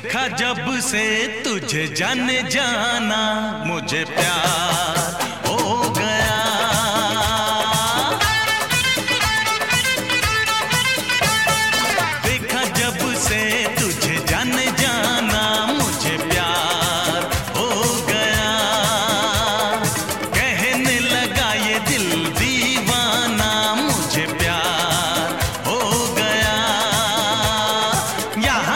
देखा जब से तुझे जाने जाना मुझे प्यार हो गया। देखा जब से तुझे जाने जाना मुझे प्यार हो गया। कहने लगा ये दिल दीवाना मुझे प्यार हो गया। यहाँ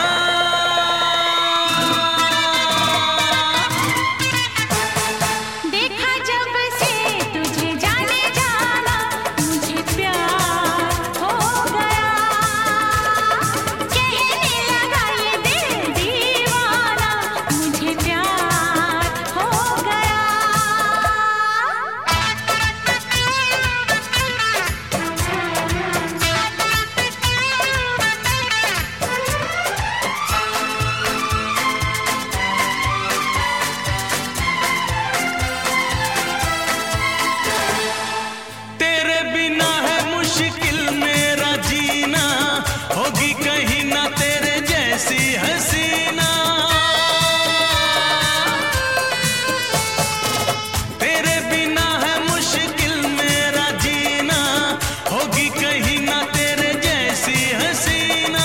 होगी कहीं ना तेरे जैसी हसीना। तेरे बिना है मुश्किल मेरा जीना, होगी कहीं ना तेरे जैसी हसीना।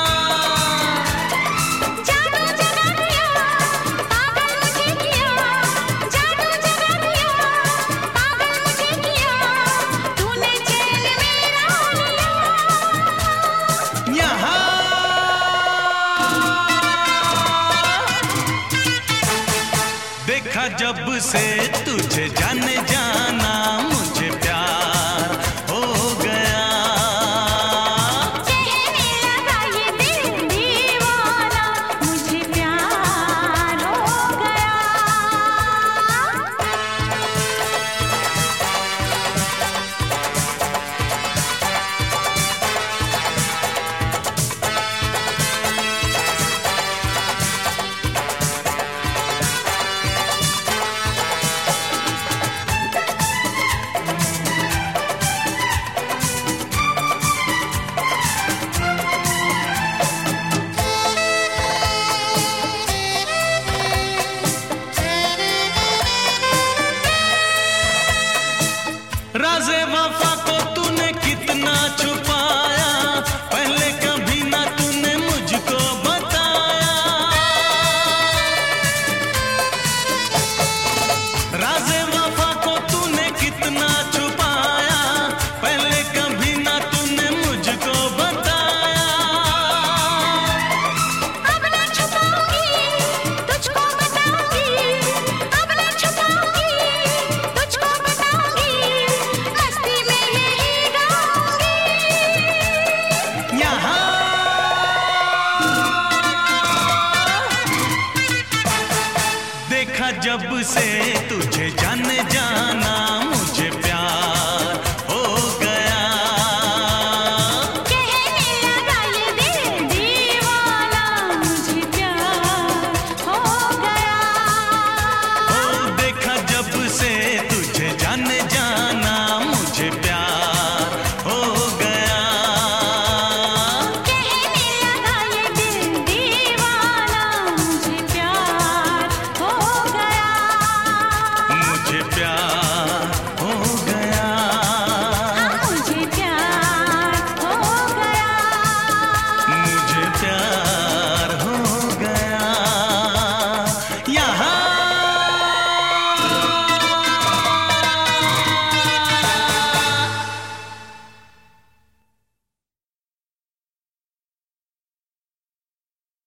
जादू जगा दिया, पागल मुझे किया। जादू जगा दिया, पागल मुझे किया। तूने चैन मेरा लिया। यहाँ देखा जब से तुझे जाने जाना मुझे प्यार हो गया। कहने लगा ये दिल दीवाना मुझे प्यार हो गया। राज़े वफा को तूने कितना छुपाया, पहले कभी ना तूने मुझको बताया। राज़े वफा को तूने कितना छुपाया, पहले कभी ना तूने मुझको बताया। अब ना छुपाऊंगी, तुझको बताऊंगी। अब ना छुपाऊंगी, तुझको बताऊंगी। मस्ती में यही गाऊंगी। यहाँ देखा जब से तुझे जाने जाना